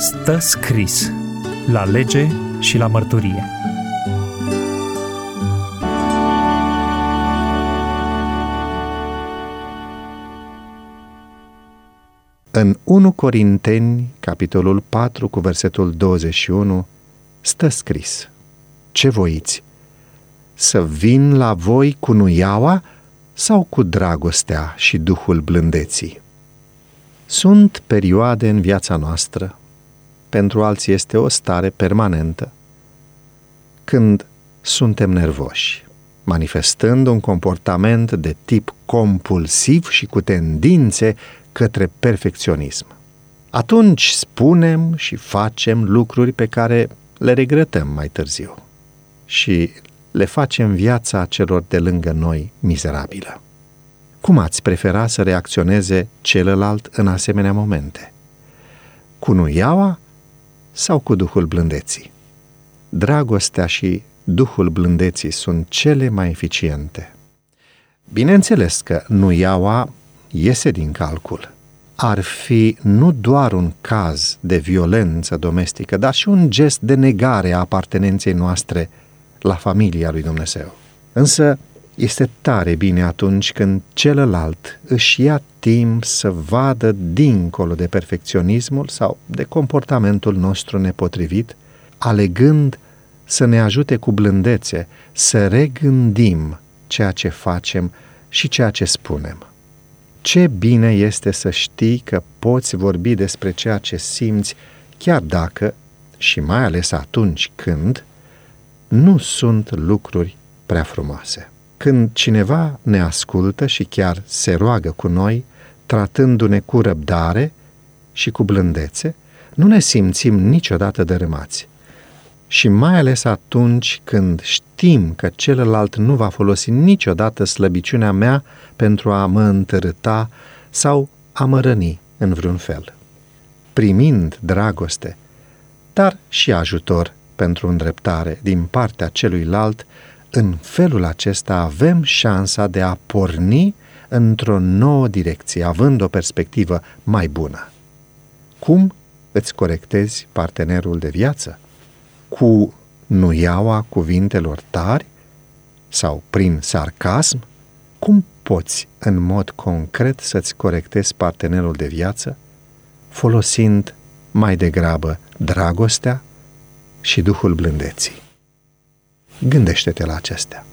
Stă scris la lege și la mărturie. În 1 Corinteni, capitolul 4, cu versetul 21, stă scris: Ce voiți? Să vin la voi cu nuiaua sau cu dragostea și duhul blândeții? Sunt perioade în viața noastră, pentru alții este o stare permanentă, când suntem nervoși, manifestând un comportament de tip compulsiv și cu tendințe către perfecționism. Atunci spunem și facem lucruri pe care le regretăm mai târziu și le facem viața celor de lângă noi mizerabilă. Cum ați prefera să reacționeze celălalt în asemenea momente? Cu nuiaua sau cu duhul blândeții? Dragostea și duhul blândeții sunt cele mai eficiente. Bineînțeles că nuiaua iese din calcul. Ar fi nu doar un caz de violență domestică, dar și un gest de negare a apartenenței noastre la familia lui Dumnezeu. Însă este tare bine atunci când celălalt își ia timp să vadă dincolo de perfecționismul sau de comportamentul nostru nepotrivit, alegând să ne ajute cu blândețe să regândim ceea ce facem și ceea ce spunem. Ce bine este să știi că poți vorbi despre ceea ce simți, chiar dacă, și mai ales atunci când, nu sunt lucruri prea frumoase. Când cineva ne ascultă și chiar se roagă cu noi, tratându-ne cu răbdare și cu blândețe, nu ne simțim niciodată dărâmați. Și mai ales atunci când știm că celălalt nu va folosi niciodată slăbiciunea mea pentru a mă întărâta sau a mă răni în vreun fel. Primind dragoste, dar și ajutor pentru îndreptare din partea celuilalt, în felul acesta avem șansa de a porni într-o nouă direcție, având o perspectivă mai bună. Cum îți corectezi partenerul de viață? Cu nuiaua cuvintelor tari sau prin sarcasm? Cum poți în mod concret să-ți corectezi partenerul de viață? Folosind mai degrabă dragostea și duhul blândeții. Gândește-te la acestea.